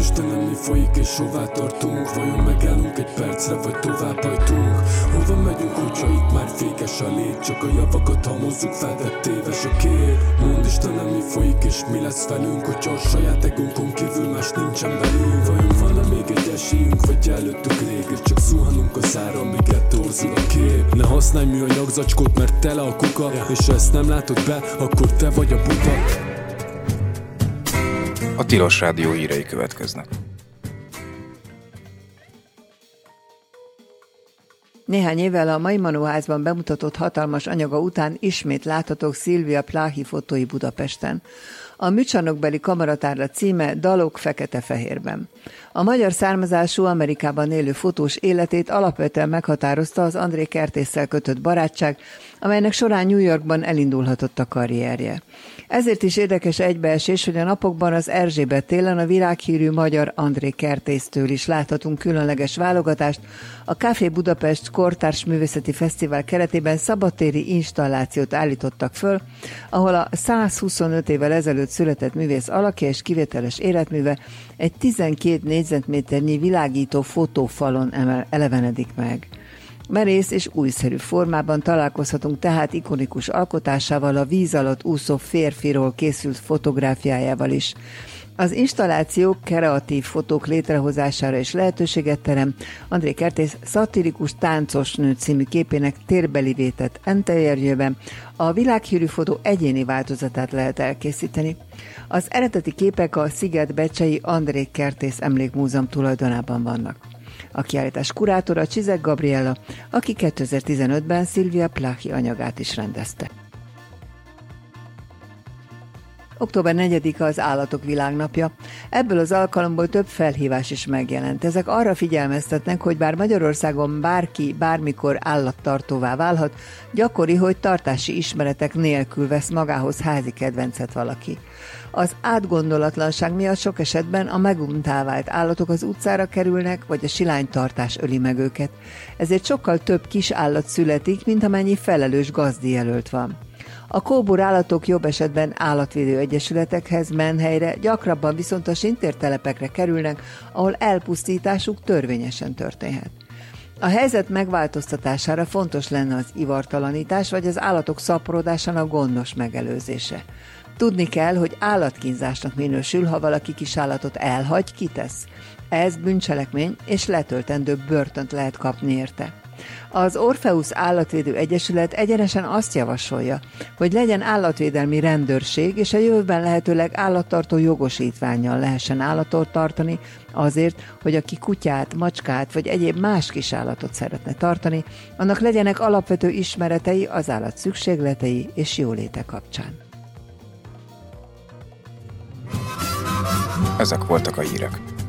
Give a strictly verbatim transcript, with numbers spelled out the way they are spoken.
Istenem, mi folyik és hová tartunk? Vajon megállunk egy percre, vagy tovább hajtunk? Hova megyünk, hogyha itt már fékes a lét? Csak a javakat hamozzuk fel, de téves a kép. Mondd Istenem, mi folyik és mi lesz velünk? Hogyha a saját egónkon kívül más nincsen belünk. Vajon van-e még egy esélyünk, vagy előttük rég? És csak zuhanunk az ára, míg torzul a kép. Ne használj műanyag zacskót, mert tele a kuka, és ha ezt nem látod be, akkor te vagy a buta. A Tilos Rádió hírei következnek. Néhány évvel a Mai Manóházban bemutatott hatalmas anyaga után ismét láthatók Silvia Plahi fotói Budapesten. A műcsarnokbeli kameratárlat címe Dalok fekete-fehérben. A magyar származású Amerikában élő fotós életét alapvetően meghatározta az André Kertésszel kötött barátság, amelynek során New Yorkban elindulhatott a karrierje. Ezért is érdekes egybeesés, hogy a napokban az Erzsébet téren a világhírű magyar André Kertésztől is láthatunk különleges válogatást. A Café Budapest Kortárs Művészeti Fesztivál keretében szabadtéri installációt állítottak föl, ahol a százhuszonöt évvel ezelőtt született művész alakja és kivételes életműve egy tizenkét négyzetméternyi világító fotófalon elevenedik meg. Merész és újszerű formában találkozhatunk tehát ikonikus alkotásával, a víz alatt úszó férfiról készült fotográfiájával is. Az installáció kreatív fotók létrehozására is lehetőséget terem. André Kertész szatirikus táncos nő című képének térbeli vétett enterjében a világhírű fotó egyéni változatát lehet elkészíteni. Az eredeti képek a Sziget-becsei André Kertész Emlékmúzeum tulajdonában vannak. A kiállítás kurátora Csizek Gabriella, aki kétezer-tizenötben Silvia Plahi anyagát is rendezte. október negyedike az Állatok Világnapja. Ebből az alkalomból több felhívás is megjelent. Ezek arra figyelmeztetnek, hogy bár Magyarországon bárki bármikor állattartóvá válhat, gyakori, hogy tartási ismeretek nélkül vesz magához házi kedvencet valaki. Az átgondolatlanság miatt sok esetben a meguntá vált állatok az utcára kerülnek, vagy a silánytartás öli meg őket. Ezért sokkal több kis állat születik, mint amennyi felelős gazdijelölt van. A kóbor állatok jobb esetben állatvédő egyesületekhez, menhelyre, gyakrabban viszont a sintértelepekre kerülnek, ahol elpusztításuk törvényesen történhet. A helyzet megváltoztatására fontos lenne az ivartalanítás, vagy az állatok szaporodásának gondos megelőzése. Tudni kell, hogy állatkínzásnak minősül, ha valaki kis állatot elhagy, kitesz. Ez bűncselekmény, és letöltendő börtönt lehet kapni érte. Az Orpheus Állatvédő Egyesület egyenesen azt javasolja, hogy legyen állatvédelmi rendőrség, és a jövőben lehetőleg állattartó jogosítvánnyal lehessen állatot tartani, azért, hogy aki kutyát, macskát vagy egyéb más kis állatot szeretne tartani, annak legyenek alapvető ismeretei az állat szükségletei és jóléte kapcsán. Ezek voltak a hírek.